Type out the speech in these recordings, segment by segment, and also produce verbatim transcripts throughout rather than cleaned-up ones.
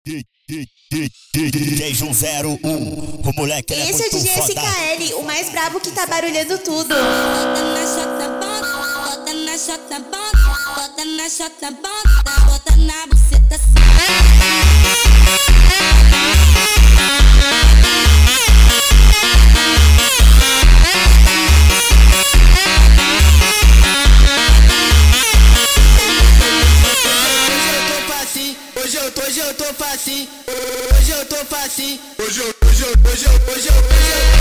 D J João zero um, o moleque é Esse é o muito D J foda. S K L, o mais brabo que tá barulhando tudo. Bota na chota bota, bota na chota bota, bota na chota bota, bota na buceta assim. Hoje eu tô, hoje eu tô facinho, hoje eu tô facinho, hoje eu, hoje eu, hoje eu, hoje eu, hoje eu.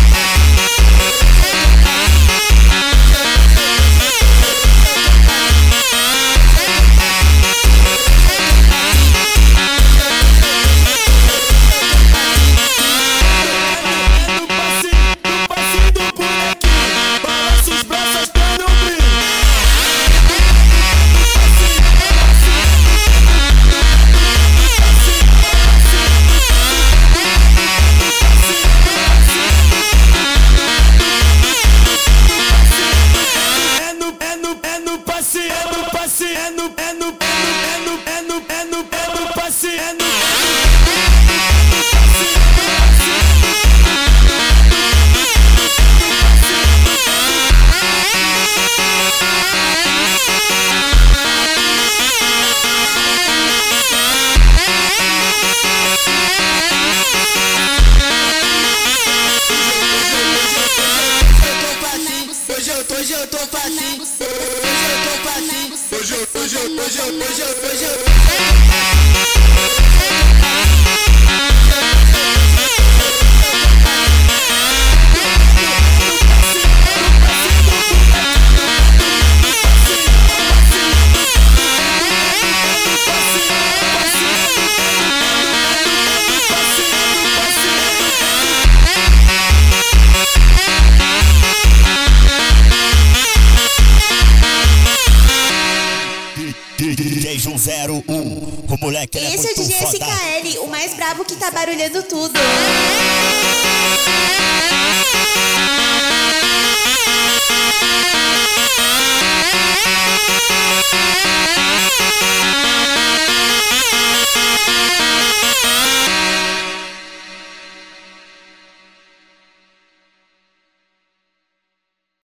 É no, é no, é no, é no, é no, é no, é no passe, é no. Hoje eu tô, hoje eu tô facinho, hoje eu tô facinho, hoje eu, hoje eu, hoje eu, hoje eu, hoje eu. D J João zero um, o moleque é Esse é o muito D J S K foda. L, o mais brabo que tá barulhando tudo.